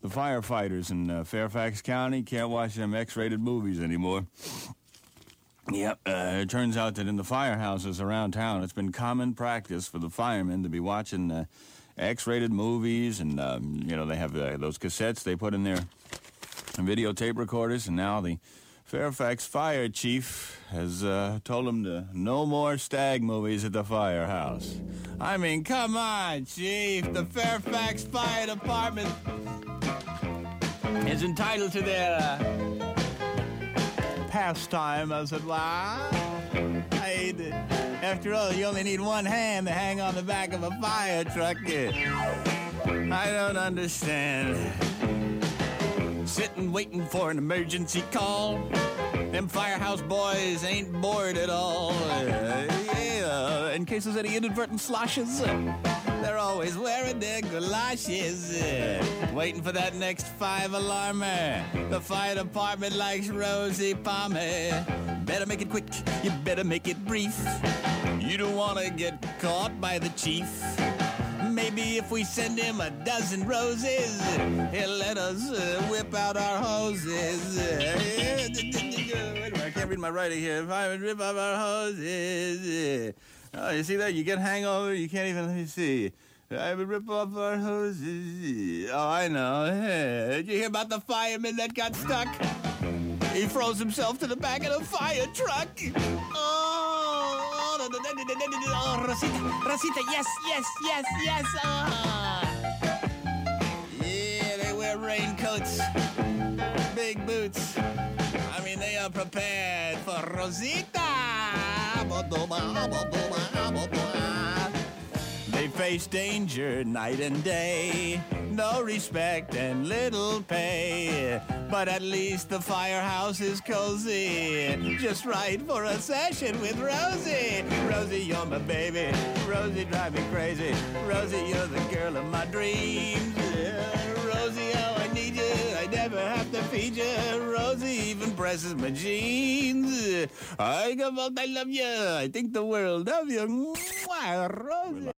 The firefighters in Fairfax County can't watch them X-rated movies anymore. Yep, it turns out that in the firehouses around town, it's been common practice for the firemen to be watching X-rated movies, and, they have those cassettes they put in their videotape recorders, and now the Fairfax fire chief has told them to no more stag movies at the firehouse. I mean, come on, chief. The Fairfax Fire Department is entitled to their pastime, as it were. After all, you only need one hand to hang on the back of a fire truck. I don't understand. Sitting waiting for an emergency call. Them firehouse boys ain't bored at all. In case there's any inadvertent sloshes, they're always wearing their galoshes. Waiting for that next 5-alarmer. The fire department likes Rosie Palmer. Better make it quick, you better make it brief. You don't want to get caught by the chief. Maybe if we send him a dozen roses, he'll let us whip out our hoses. I can't read my writing here. If I would rip out our hoses. Oh, you see that? You get hangover, you can't even, let me see. I would rip off our hoses. Oh, I know. Hey, did you hear about the fireman that got stuck? He froze himself to the back of the fire truck. Oh, Rosita, yes. Yeah, they wear raincoats, big boots. I mean, they are prepared for Rosita. They face danger night and day, no respect and little pay. But at least the firehouse is cozy, just right for a session with Rosie. Rosie, you're my baby. Rosie, drive me crazy. Rosie, you're the girl of my dreams. Rosie, oh, I need you. I never have to feed you. Rosie even presses my jeans. I love you. I think the world of you. Mwah, Rosie.